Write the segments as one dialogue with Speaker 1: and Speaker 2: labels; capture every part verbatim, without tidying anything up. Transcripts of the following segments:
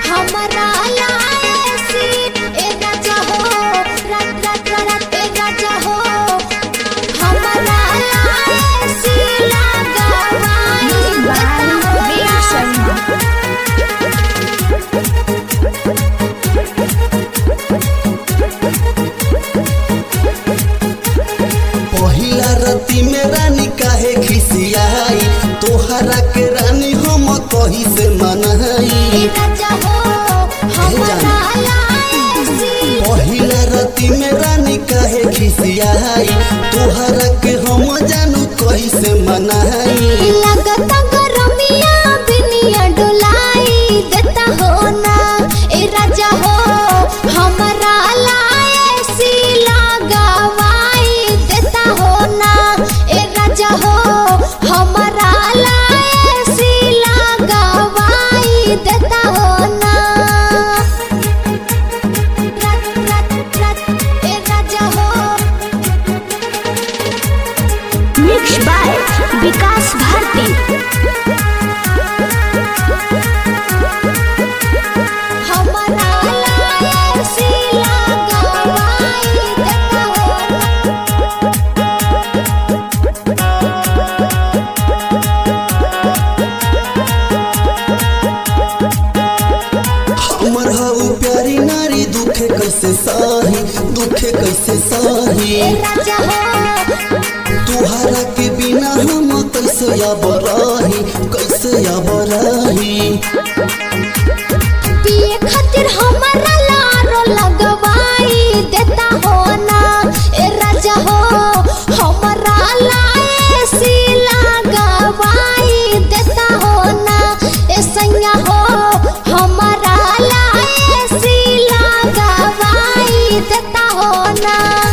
Speaker 1: हमारा लायसी ए राजा हो रात रात रात ए राजा हो हमारा लायसी लगावाई वीर शर्मा
Speaker 2: पहिला रती में रानी काहे खिसियाई तोहरा के रानी हम कही से मनई
Speaker 1: राजा हो हमारा लायसी
Speaker 2: पहिला रती में रानी काहे खिसियाई तोहरा के हम जानू कही से मनई
Speaker 1: लगता गरमिया बिनिया डोलाई देता हो ना ए राजा हो हमारा लायसी लगावाई देता हो ना ए राजा हो हमारा लायसी लगावाई देता हो ना रात रात रात ए राजा हो मिक्स बाय विकास भारती हमारा लायसी लगावाई देता हो
Speaker 2: हमर हऊ प्यारी नारी दुखे कैसे सही दुखे कैसे सही
Speaker 1: ए राजा हो
Speaker 2: तुहरा के बिना हम कैसे अब रही कैसे अब रही
Speaker 1: पिए खातिर हमारा लारो लगवाई देता हो ना ए राजा हो हमारा लायसी लगावाई देता हो ना ए सैया हो हमारा लायसी लगावाई देता हो ना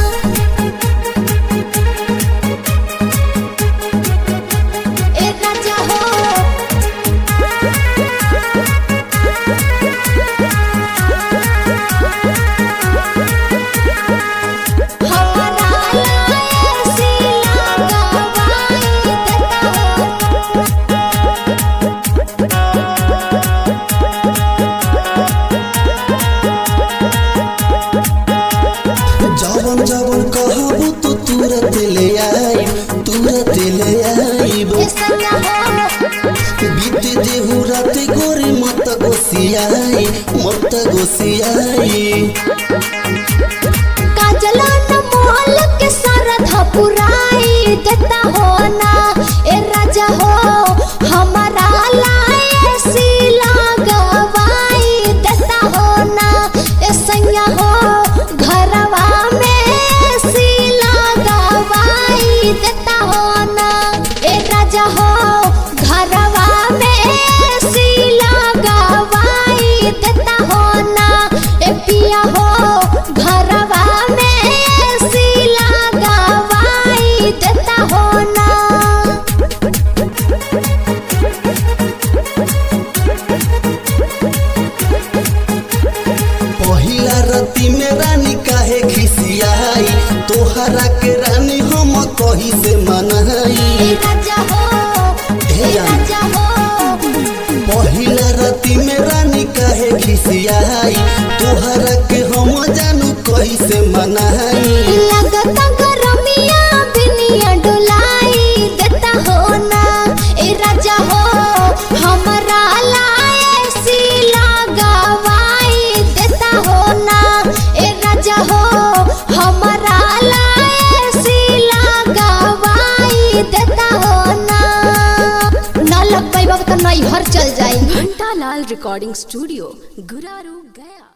Speaker 1: ए राजा हो हमारा लायसी लगावाई देता हो
Speaker 2: जवन जवन कहबू तो तुरंत ले आई तुरंत ले आईब
Speaker 1: ए सैया हो
Speaker 2: बीते देहू रात गोरी मत गोसियाई मत गोसियाई
Speaker 1: काजला न मोहल के सरधा पुराई देता हो ना ए राजा हो हमारा लायसी लगावाई देता हो ना ए सैया हो घरवा में सी लगावाई देता हो ना ए राजा हो घरवा में सी लगावाई देता हो ना ए पिया हो घरवा में सी लगावाई देता हो ना
Speaker 2: पहिला रती में रानी काहे खिसियाई तोहरा के रानी हम कही से मनई
Speaker 1: ए राजा हो ए राजा हो
Speaker 2: पहिला रती में रानी काहे खिसियाई तोहरा के हम जानू कही से मनई
Speaker 1: लगता गरमिया बिनिया डोलाई देता हो ना ए राजा हो हमारा लायसी लगावाई देता हो ना ए राजा हो हमारा लायसी लगावाई देता हो ना ना लग पाई बाबा तो नहीं हर चल जाई
Speaker 3: घंटा लाल रिकॉर्डिंग स्टूडियो गुरारू गया।